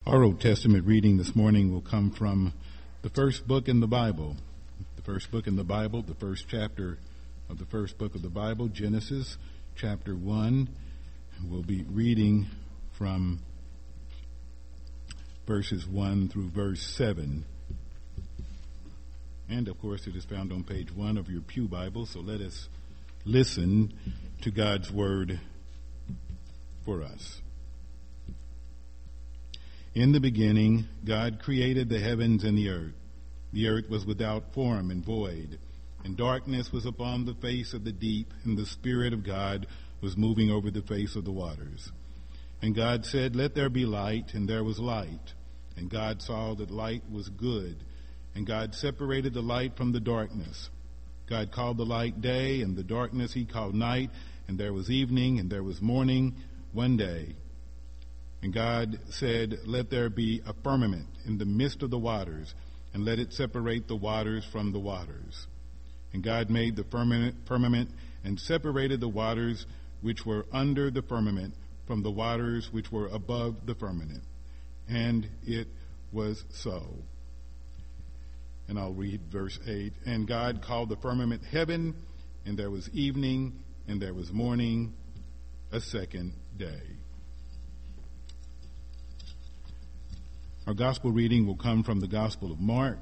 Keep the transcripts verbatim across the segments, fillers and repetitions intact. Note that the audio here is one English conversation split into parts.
Our Old Testament reading this morning will come from the first book in the Bible. The first book in the Bible, the first chapter of the first book of the Bible, Genesis chapter one. We'll be reading from verses one through verse seven. And, of course, it is found on page one of your pew Bible, so let us listen to God's word for us. In the beginning, God created the heavens and the earth. The earth was without form and void, and darkness was upon the face of the deep, and the Spirit of God was moving over the face of the waters. And God said, "Let there be light," and there was light. And God saw that light was good, and God separated the light from the darkness. God called the light day, and the darkness he called night, and there was evening, and there was morning one day. And God said, "Let there be a firmament in the midst of the waters, and let it separate the waters from the waters." And God made the firmament, firmament and separated the waters which were under the firmament from the waters which were above the firmament. And it was so. And I'll read verse eight. And God called the firmament heaven, and there was evening, and there was morning, a second day. Our gospel reading will come from the Gospel of Mark.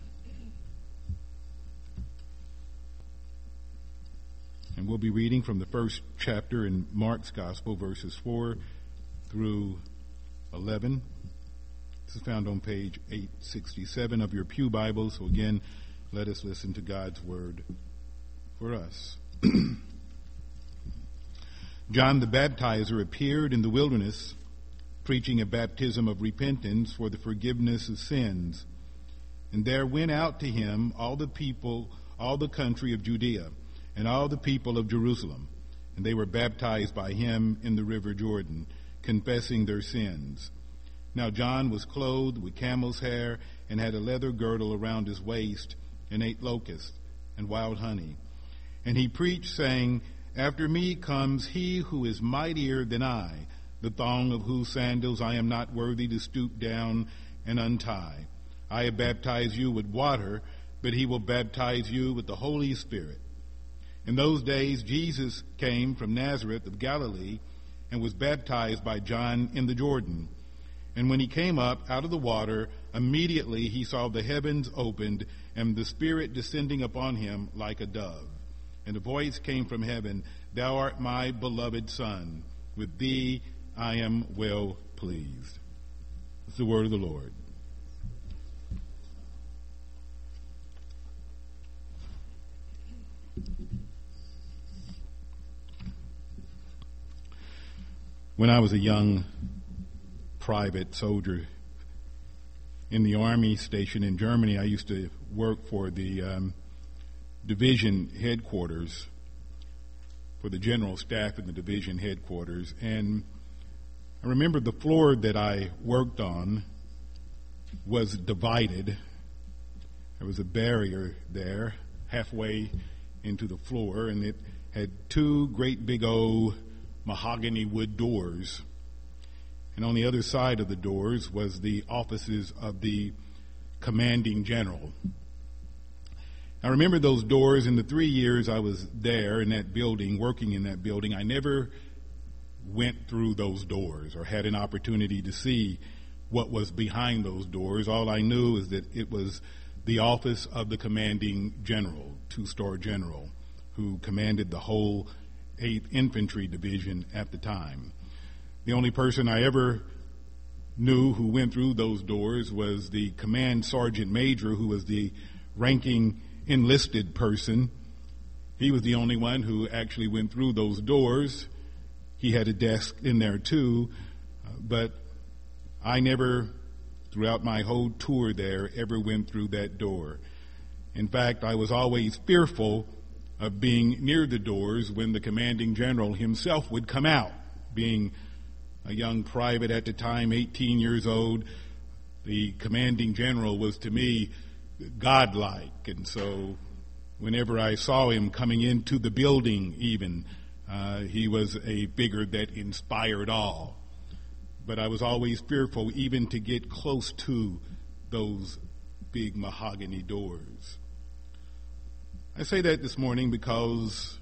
And we'll be reading from the first chapter in Mark's Gospel, verses four through eleven. This is found on page eight sixty-seven of your pew Bible. So again, let us listen to God's word for us. John the Baptizer appeared in the wilderness, preaching a baptism of repentance for the forgiveness of sins. And there went out to him all the people, all the country of Judea, and all the people of Jerusalem. And they were baptized by him in the river Jordan, confessing their sins. Now John was clothed with camel's hair, and had a leather girdle around his waist, and ate locusts and wild honey. And he preached, saying, "After me comes he who is mightier than I, the thong of whose sandals I am not worthy to stoop down and untie. I have baptized you with water, but he will baptize you with the Holy Spirit." In those days Jesus came from Nazareth of Galilee, and was baptized by John in the Jordan. And when he came up out of the water, immediately he saw the heavens opened, and the Spirit descending upon him like a dove. And a voice came from heaven, "Thou art my beloved Son. With thee I am well pleased." It's the word of the Lord. When I was a young private soldier in the Army station in Germany, I used to work for the um, division headquarters, for the general staff in the division headquarters. And I remember the floor that I worked on was divided. There was a barrier there halfway into the floor, and it had two great big old mahogany wood doors. And on the other side of the doors was the offices of the commanding general. I remember those doors. In the three years I was there in that building, working in that building, I never went through those doors or had an opportunity to see what was behind those doors. All I knew is that it was the office of the commanding general, two-star general, who commanded the whole eighth Infantry Division at the time. The only person I ever knew who went through those doors was the command sergeant major, who was the ranking enlisted person. He was the only one who actually went through those doors. He had a desk in there too, uh, but I never, throughout my whole tour there, ever went through that door. In fact, I was always fearful of being near the doors when the commanding general himself would come out. Being a young private at the time, eighteen years old, the commanding general was to me godlike. And so whenever I saw him coming into the building even, uh, he was a figure that inspired awe. but I was always fearful even to get close to those big mahogany doors. I say that this morning because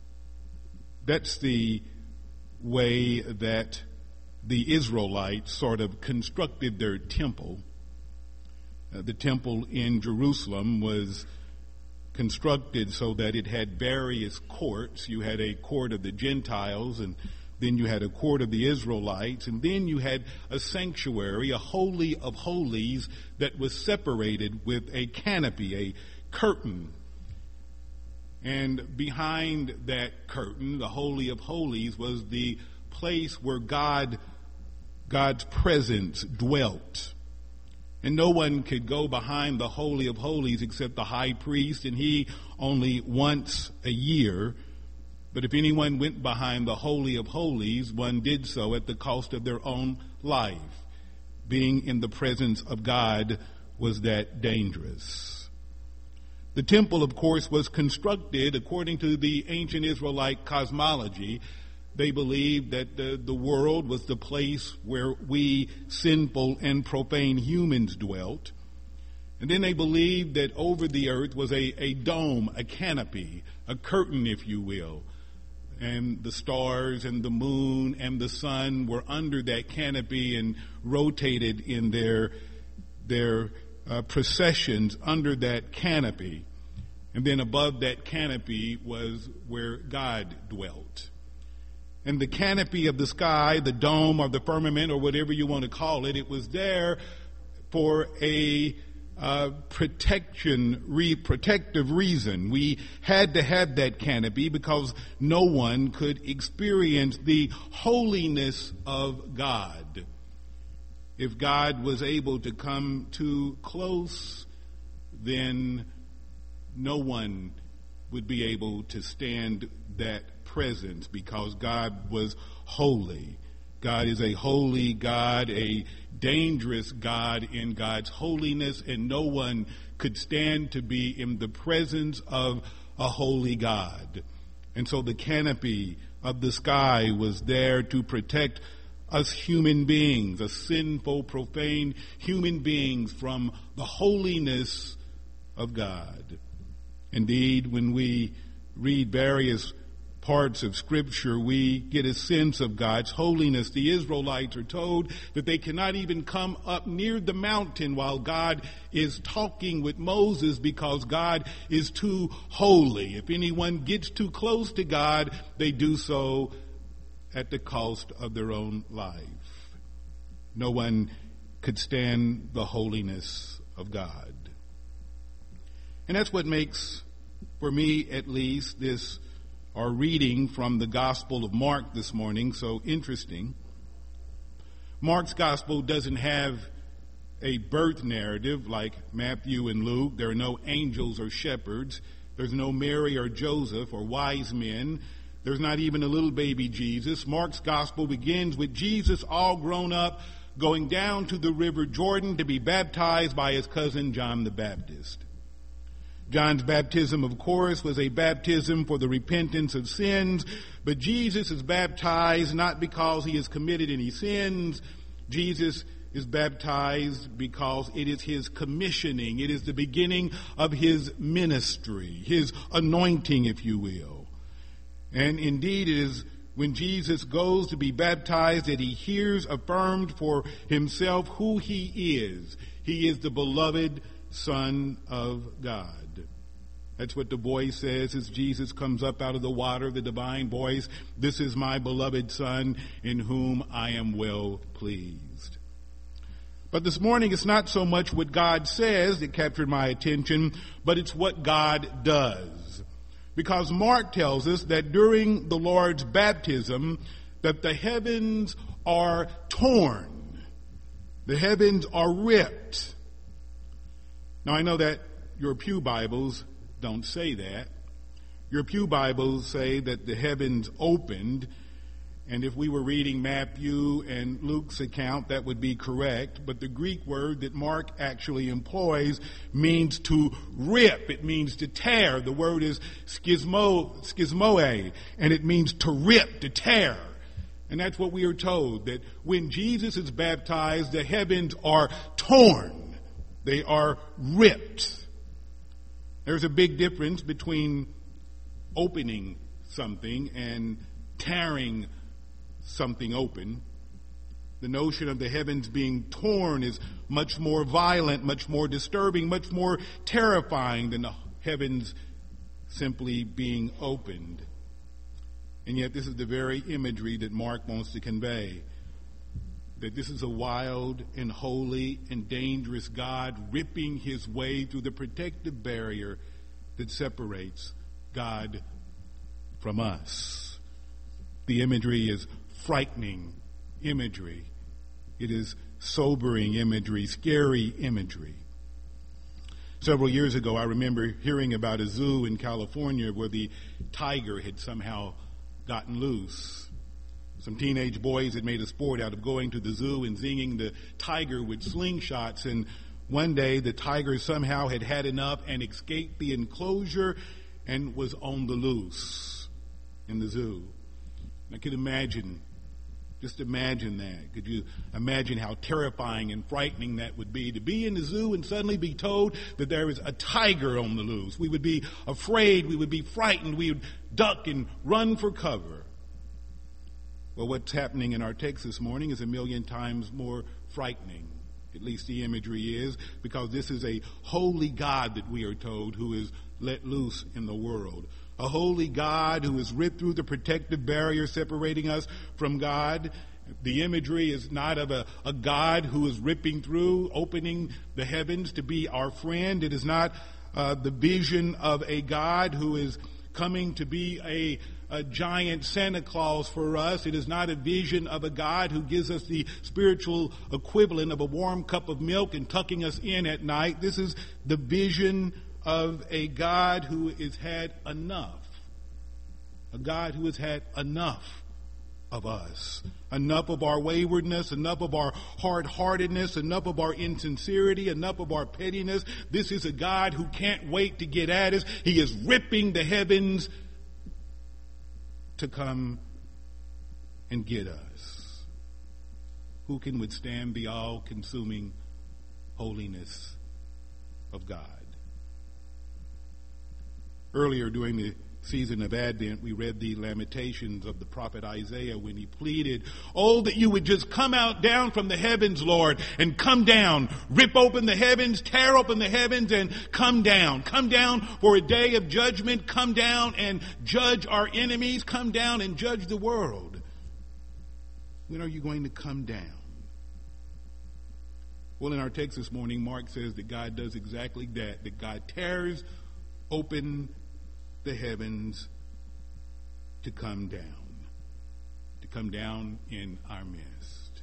that's the way that the Israelites sort of constructed their temple. Uh, the temple in Jerusalem was constructed so that it had various courts. You had a court of the Gentiles, and then you had a court of the Israelites, and then you had a sanctuary, a holy of holies that was separated with a canopy, a curtain. And behind that curtain, the Holy of Holies, was the place where God, God's presence dwelt. And no one could go behind the Holy of Holies except the high priest, and he only once a year. But if anyone went behind the Holy of Holies, one did so at the cost of their own life. Being in the presence of God was that dangerous. The temple, of course, was constructed according to the ancient Israelite cosmology. They believed that the, the world was the place where we sinful and profane humans dwelt. And then they believed that over the earth was a, a dome, a canopy, a curtain, if you will. And the stars and the moon and the sun were under that canopy and rotated in their, their uh, processions under that canopy. And then above that canopy was where God dwelt. And the canopy of the sky, the dome or the firmament or whatever you want to call it, it was there for a uh, protection, re- protective reason. We had to have that canopy because no one could experience the holiness of God. If God was able to come too close, then no one would be able to stand that presence because God was holy. God is a holy God, a dangerous God in God's holiness, and no one could stand to be in the presence of a holy God. And so the canopy of the sky was there to protect us human beings, us sinful, profane human beings, from the holiness of God. Indeed, when we read various parts of Scripture, we get a sense of God's holiness. The Israelites are told that they cannot even come up near the mountain while God is talking with Moses because God is too holy. If anyone gets too close to God, they do so at the cost of their own life. No one could stand the holiness of God. And that's what makes, for me at least, this our reading from the Gospel of Mark this morning so interesting. Mark's Gospel doesn't have a birth narrative like Matthew and Luke. There are no angels or shepherds. There's no Mary or Joseph or wise men. There's not even a little baby Jesus. Mark's Gospel begins with Jesus all grown up going down to the river Jordan to be baptized by his cousin John the Baptist. John's baptism, of course, was a baptism for the repentance of sins, but Jesus is baptized not because he has committed any sins. Jesus is baptized because it is his commissioning. It is the beginning of his ministry, his anointing, if you will. And indeed, it is when Jesus goes to be baptized that he hears affirmed for himself who he is. He is the beloved Son of God. That's what the voice says as Jesus comes up out of the water, the divine voice. This is my beloved Son in whom I am well pleased. But this morning it's not so much what God says that captured my attention, but it's what God does. Because Mark tells us that during the Lord's baptism, that the heavens are torn. The heavens are ripped. Now, I know that your pew Bibles don't say that. Your pew Bibles say that the heavens opened, and if we were reading Matthew and Luke's account, that would be correct. But the Greek word that Mark actually employs means to rip. It means to tear. The word is schismo, schismoe, and it means to rip, to tear. And that's what we are told, that when Jesus is baptized, the heavens are torn. They are ripped. There's a big difference between opening something and tearing something open. The notion of the heavens being torn is much more violent, much more disturbing, much more terrifying than the heavens simply being opened. And yet this is the very imagery that Mark wants to convey, that this is a wild and holy and dangerous God ripping his way through the protective barrier that separates God from us. The imagery is frightening imagery. It is sobering imagery, scary imagery. Several years ago, I remember hearing about a zoo in California where the tiger had somehow gotten loose. Some teenage boys had made a sport out of going to the zoo and zinging the tiger with slingshots, and one day the tiger somehow had had enough and escaped the enclosure and was on the loose in the zoo. I could imagine, just imagine that. Could you imagine how terrifying and frightening that would be, to be in the zoo and suddenly be told that there is a tiger on the loose? We would be afraid, we would be frightened, we would duck and run for cover. Well, what's happening in our text this morning is a million times more frightening. At least the imagery is, because this is a holy God that we are told who is let loose in the world. A holy God who is ripped through the protective barrier separating us from God. The imagery is not of a, a God who is ripping through, opening the heavens to be our friend. It is not uh, the vision of a God who is coming to be a a giant Santa Claus for us. It is not a vision of a God who gives us the spiritual equivalent of a warm cup of milk and tucking us in at night. This is the vision of a God who has had enough. A God who has had enough of us. Enough of our waywardness, enough of our hard-heartedness, enough of our insincerity, enough of our pettiness. This is a God who can't wait to get at us. He is ripping the heavens to come and get us. Who can withstand the all-consuming holiness of God? Earlier during the season of Advent, we read the Lamentations of the prophet Isaiah when he pleaded, "Oh, that you would just come out down from the heavens, Lord, and come down. Rip open the heavens, tear open the heavens, and come down. Come down for a day of judgment. Come down and judge our enemies. Come down and judge the world." When are you going to come down? Well, in our text this morning, Mark says that God does exactly that, that God tears open the heavens to come down, to come down in our midst.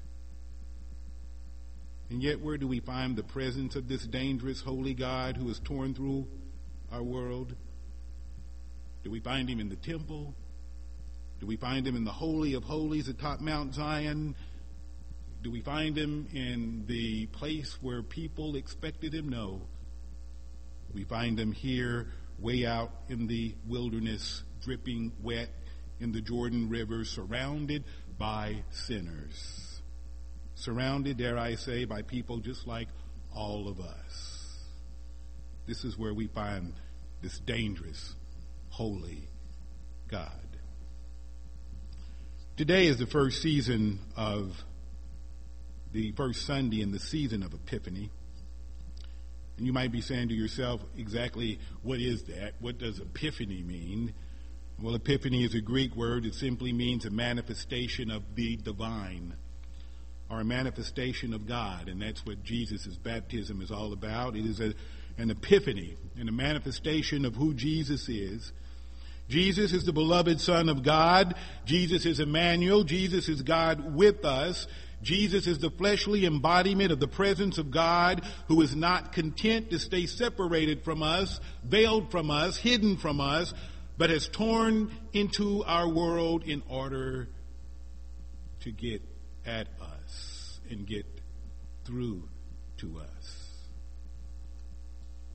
And yet, where do we find the presence of this dangerous, holy God who has torn through our world? Do we find him in the temple? Do we find him in the Holy of Holies atop Mount Zion? Do we find him in the place where people expected him? No. We find him here way out in the wilderness, dripping wet in the Jordan River, surrounded by sinners. Surrounded, dare I say, by people just like all of us. This is where we find this dangerous, holy God. Today is the first season of the first Sunday in the season of Epiphany. And you might be saying to yourself, exactly what is that? What does epiphany mean? Well, epiphany is a Greek word. It simply means a manifestation of the divine, or a manifestation of God. And that's what Jesus' baptism is all about. It is a, an epiphany and a manifestation of who Jesus is. Jesus is the beloved Son of God. Jesus is Emmanuel. Jesus is God with us. Jesus is the fleshly embodiment of the presence of God, who is not content to stay separated from us, veiled from us, hidden from us, but has torn into our world in order to get at us and get through to us.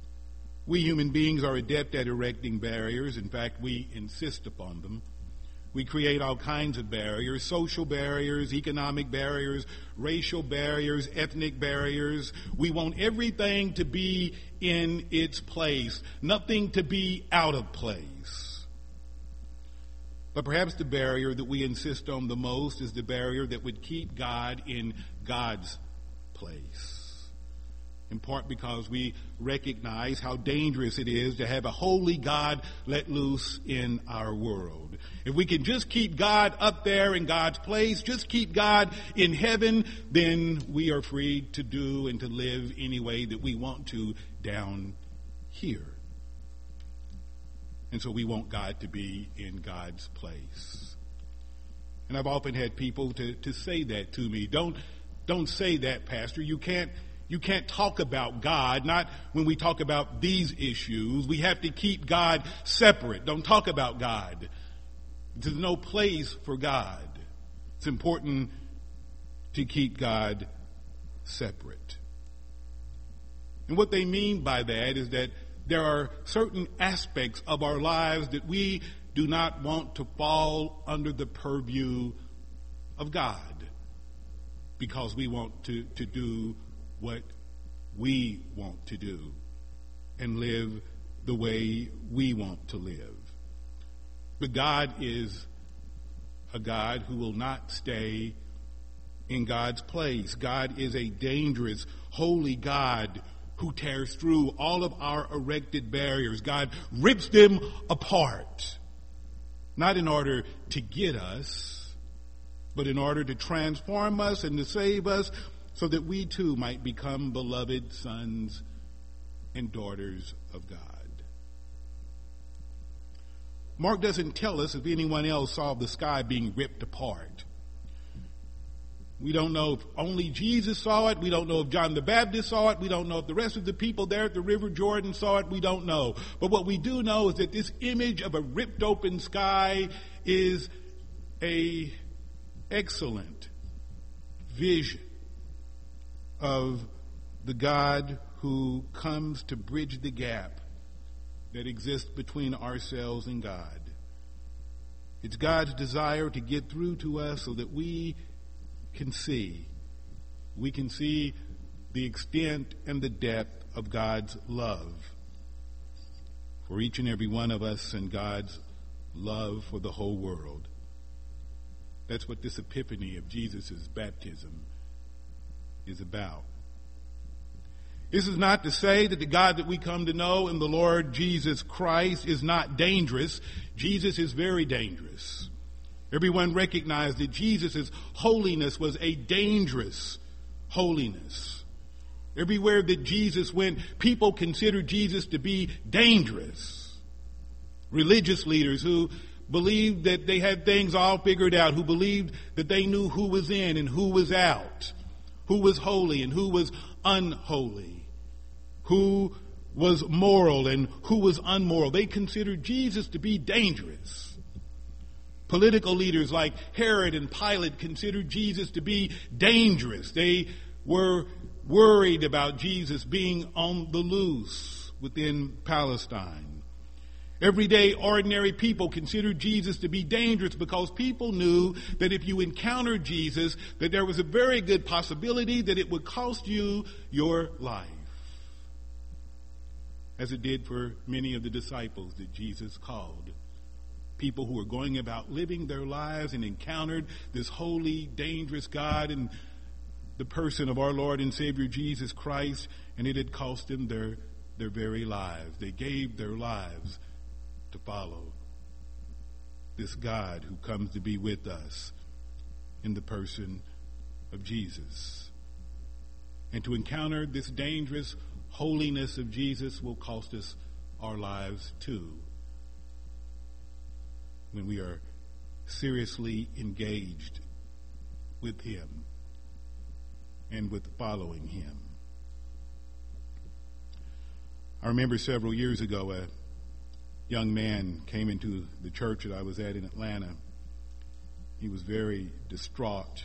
We human beings are adept at erecting barriers. In fact, we insist upon them. We create all kinds of barriers, social barriers, economic barriers, racial barriers, ethnic barriers. We want everything to be in its place, nothing to be out of place. But perhaps the barrier that we insist on the most is the barrier that would keep God in God's place. In part because we recognize how dangerous it is to have a holy God let loose in our world. If we can just keep God up there in God's place, just keep God in heaven, then we are free to do and to live any way that we want to down here. And so we want God to be in God's place. And I've often had people to, to say that to me. Don't, don't say that, Pastor. You can't You can't talk about God, not when we talk about these issues. We have to keep God separate. Don't talk about God. There's no place for God. It's important to keep God separate. And what they mean by that is that there are certain aspects of our lives that we do not want to fall under the purview of God because we want to, to do what we want to do and live the way we want to live. But God is a God who will not stay in God's place. God is a dangerous, holy God who tears through all of our erected barriers. God rips them apart, not in order to get us, but in order to transform us and to save us, so that we too might become beloved sons and daughters of God. Mark doesn't tell us if anyone else saw the sky being ripped apart. We don't know if only Jesus saw it. We don't know if John the Baptist saw it. We don't know if the rest of the people there at the River Jordan saw it. We don't know. But what we do know is that this image of a ripped open sky is a excellent vision of the God who comes to bridge the gap that exists between ourselves and God. It's God's desire to get through to us so that we can see. We can see the extent and the depth of God's love for each and every one of us and God's love for the whole world. That's what this epiphany of Jesus' baptism is about. This is not to say that the God that we come to know in the Lord Jesus Christ is not dangerous. Jesus is very dangerous. Everyone recognized that Jesus' holiness was a dangerous holiness. Everywhere that Jesus went, people considered Jesus to be dangerous. Religious leaders who believed that they had things all figured out, who believed that they knew who was in and who was out, who was holy and who was unholy, who was moral and who was unmoral. They considered Jesus to be dangerous. Political leaders like Herod and Pilate considered Jesus to be dangerous. They were worried about Jesus being on the loose within Palestine. Everyday, ordinary people considered Jesus to be dangerous because people knew that if you encountered Jesus, that there was a very good possibility that it would cost you your life, as it did for many of the disciples that Jesus called. People who were going about living their lives and encountered this holy, dangerous God in the person of our Lord and Savior Jesus Christ, and it had cost them their, their very lives. They gave their lives to follow this God who comes to be with us in the person of Jesus. And to encounter this dangerous holiness of Jesus will cost us our lives too, when we are seriously engaged with him and with following him. I remember several years ago a young man came into the church that I was at in Atlanta. He was very distraught.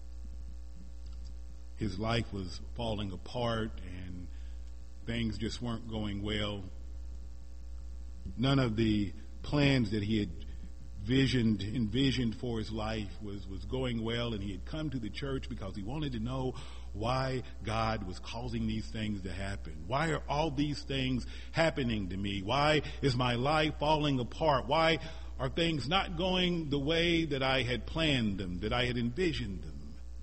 His life was falling apart and things just weren't going well. None of the plans that he had visioned, envisioned for his life was, was going well, and he had come to the church because he wanted to know why God was causing these things to happen. Why are all these things happening to me? Why is my life falling apart? Why are things not going the way that I had planned them, that I had envisioned them?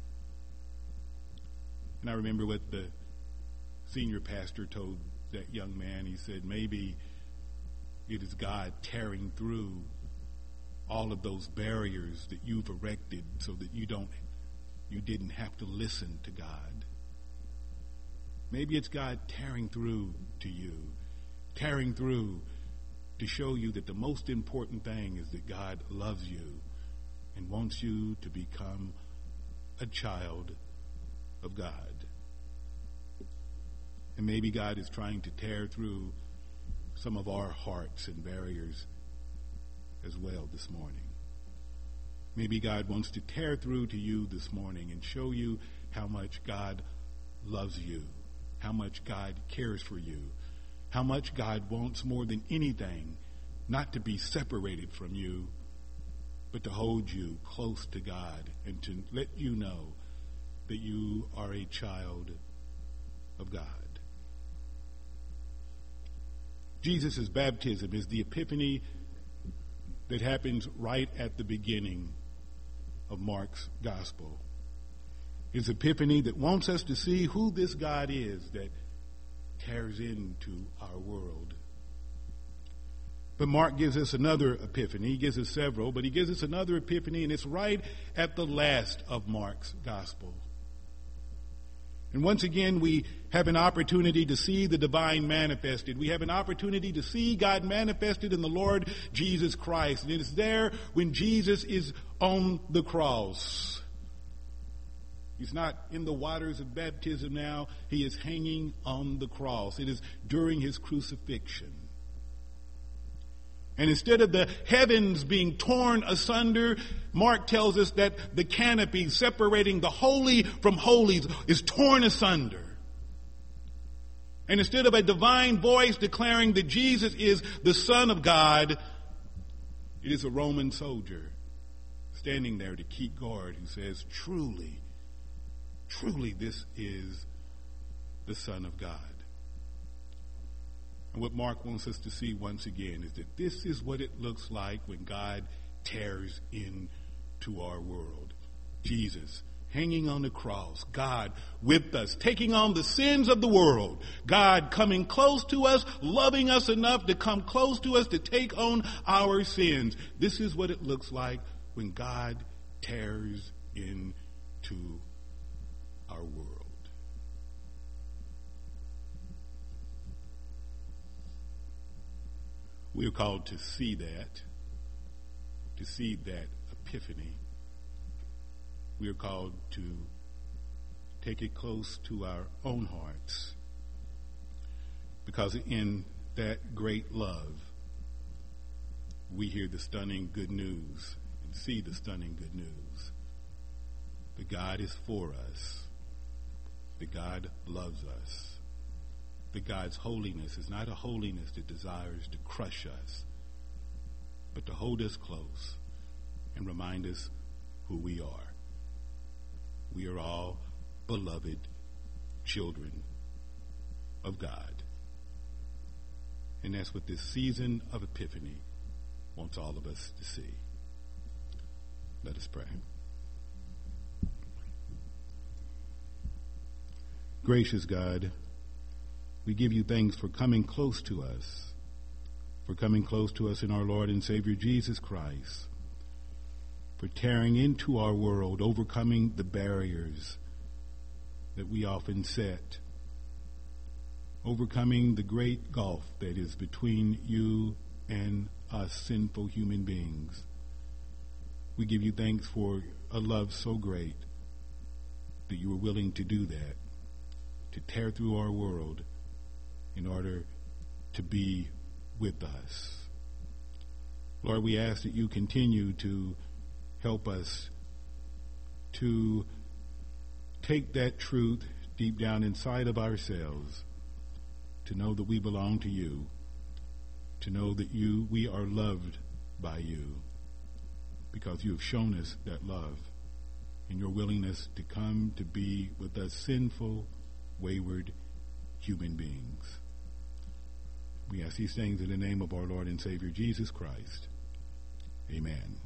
And I remember what the senior pastor told that young man. He said, maybe it is God tearing through all of those barriers that you've erected so that you don't, you didn't have to listen to God. Maybe it's God tearing through to you, tearing through to show you that the most important thing is that God loves you and wants you to become a child of God. And maybe God is trying to tear through some of our hearts and barriers as well this morning. Maybe God wants to tear through to you this morning and show you how much God loves you, how much God cares for you, how much God wants more than anything not to be separated from you, but to hold you close to God and to let you know that you are a child of God. Jesus' baptism is the epiphany that happens right at the beginning of Mark's gospel. It's epiphany that wants us to see who this God is that tears into our world. But Mark gives us another epiphany. He gives us several, but he gives us another epiphany, and it's right at the last of Mark's gospel. And once again, we have an opportunity to see the divine manifested. We have an opportunity to see God manifested in the Lord Jesus Christ. And it is there when Jesus is on the cross. He's not in the waters of baptism now. He is hanging on the cross. It is during his crucifixion. And instead of the heavens being torn asunder, Mark tells us that the canopy separating the holy from holies is torn asunder. And instead of a divine voice declaring that Jesus is the Son of God, it is a Roman soldier standing there to keep guard who says, truly, truly this is the Son of God. And what Mark wants us to see once again is that this is what it looks like when God tears into our world. Jesus hanging on the cross, God with us, taking on the sins of the world, God coming close to us, loving us enough to come close to us to take on our sins. This is what it looks like when God tears into our world. We are called to see that, to see that epiphany. We are called to take it close to our own hearts, because in that great love, we hear the stunning good news and see the stunning good news that God is for us, that God loves us. That God's holiness is not a holiness that desires to crush us, but to hold us close and remind us who we are. We are all beloved children of God. And that's what this season of Epiphany wants all of us to see. Let us pray. Gracious God, we give you thanks for coming close to us, for coming close to us in our Lord and Savior Jesus Christ, for tearing into our world, overcoming the barriers that we often set, overcoming the great gulf that is between you and us sinful human beings. We give you thanks for a love so great that you were willing to do that, to tear through our world in order to be with us. Lord, we ask that you continue to help us to take that truth deep down inside of ourselves, to know that we belong to you, to know that you, we are loved by you, because you have shown us that love and your willingness to come to be with us sinful, wayward human beings. We ask these things in the name of our Lord and Savior Jesus Christ. Amen.